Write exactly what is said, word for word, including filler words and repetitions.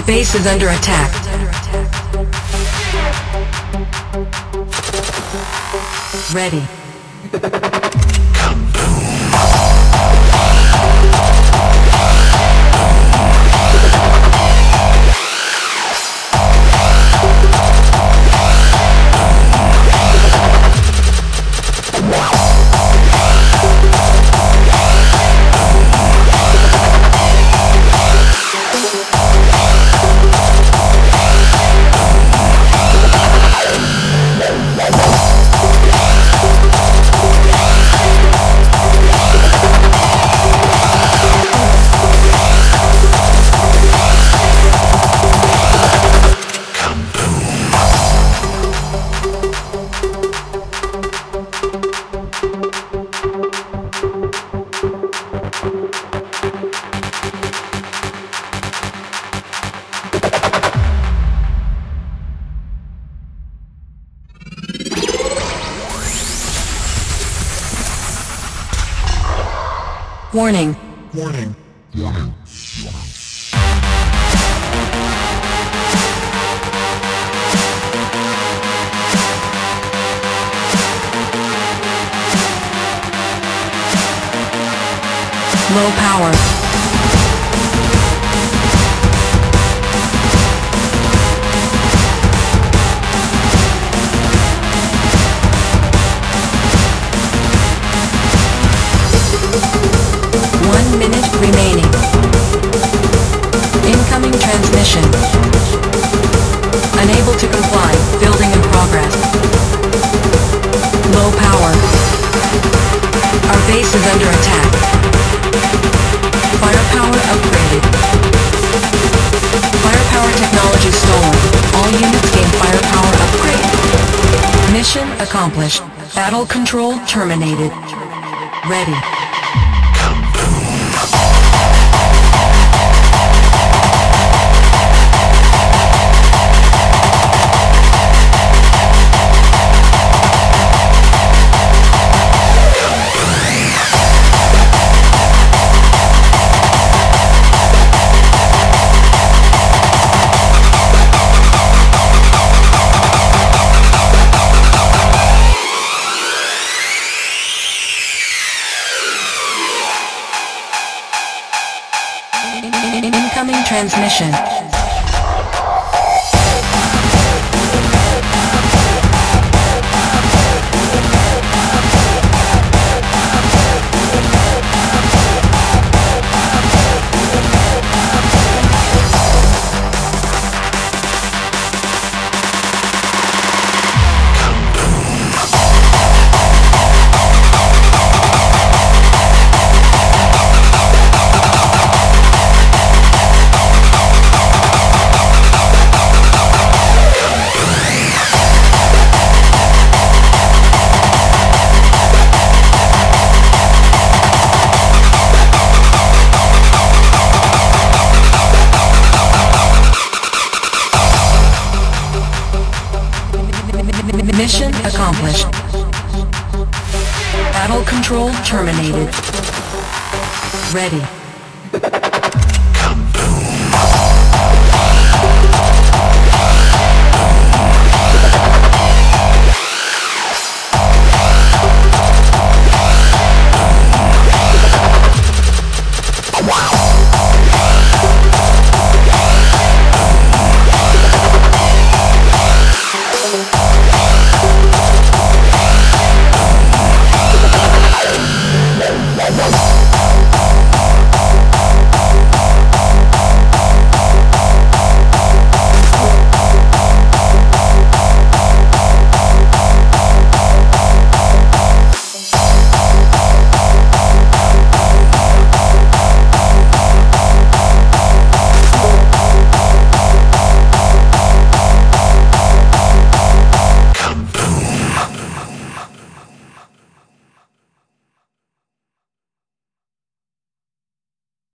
base is under attack. Ready. Warning. Warning. Warning. Low power. One minute remaining. Incoming transmission. Unable to comply. Building in progress. Low power. Our base is under attack. Firepower upgraded. Firepower technology stolen. All units gain firepower upgrade. Mission accomplished. Battle control terminated. Ready. Incoming transmission. Mission accomplished. Battle control terminated. Ready.